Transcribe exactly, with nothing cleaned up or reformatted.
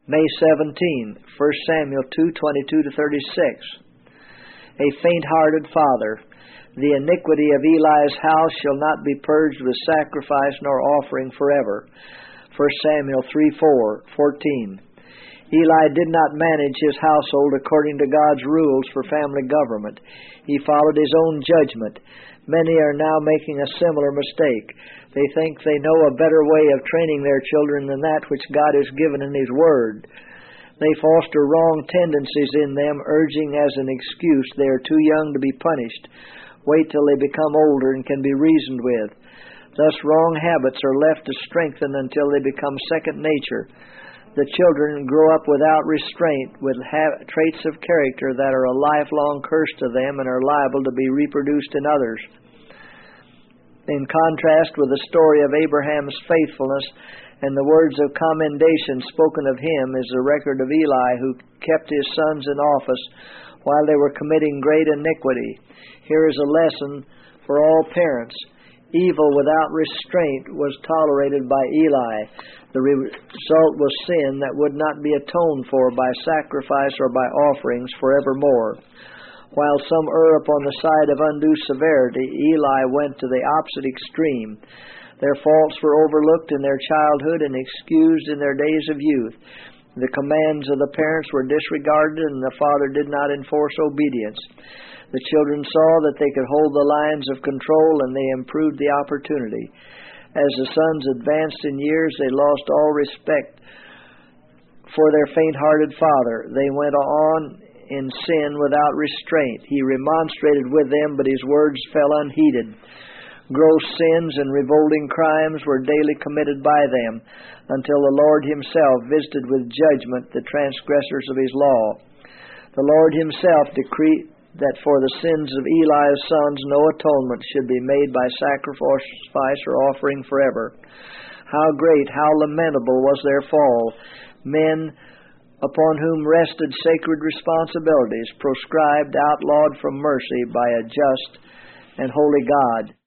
May seventeenth, First Samuel two twenty-two to thirty-six. A faint-hearted father. The iniquity of Eli's house shall not be purged with sacrifice nor offering forever. First Samuel three four, fourteen. Eli did not manage his household according to God's rules for family government. He followed his own judgment. Many are now making a similar mistake. They think they know a better way of training their children than that which God has given in His Word. They foster wrong tendencies in them, urging as an excuse they are too young to be punished. Wait till they become older and can be reasoned with. Thus wrong habits are left to strengthen until they become second nature. The children grow up without restraint, with ha- traits of character that are a lifelong curse to them and are liable to be reproduced in others. In contrast with the story of Abraham's faithfulness and the words of commendation spoken of him is the record of Eli, who kept his sons in office while they were committing great iniquity. Here is a lesson for all parents. Evil without restraint was tolerated by Eli. The result was sin that would not be atoned for by sacrifice or by offerings forevermore. While some err upon the side of undue severity, Eli went to the opposite extreme. Their faults were overlooked in their childhood and excused in their days of youth. The commands of the parents were disregarded, and the father did not enforce obedience. The children saw that they could hold the lines of control, and they improved the opportunity. As the sons advanced in years, they lost all respect for their faint-hearted father. They went on in sin without restraint. He remonstrated with them, but his words fell unheeded. Gross sins and revolting crimes were daily committed by them, until the Lord Himself visited with judgment the transgressors of His law. The Lord Himself decreed that for the sins of Eli's sons no atonement should be made by sacrifice or offering forever. How great, how lamentable was their fall! Men upon whom rested sacred responsibilities, proscribed, outlawed from mercy by a just and holy God.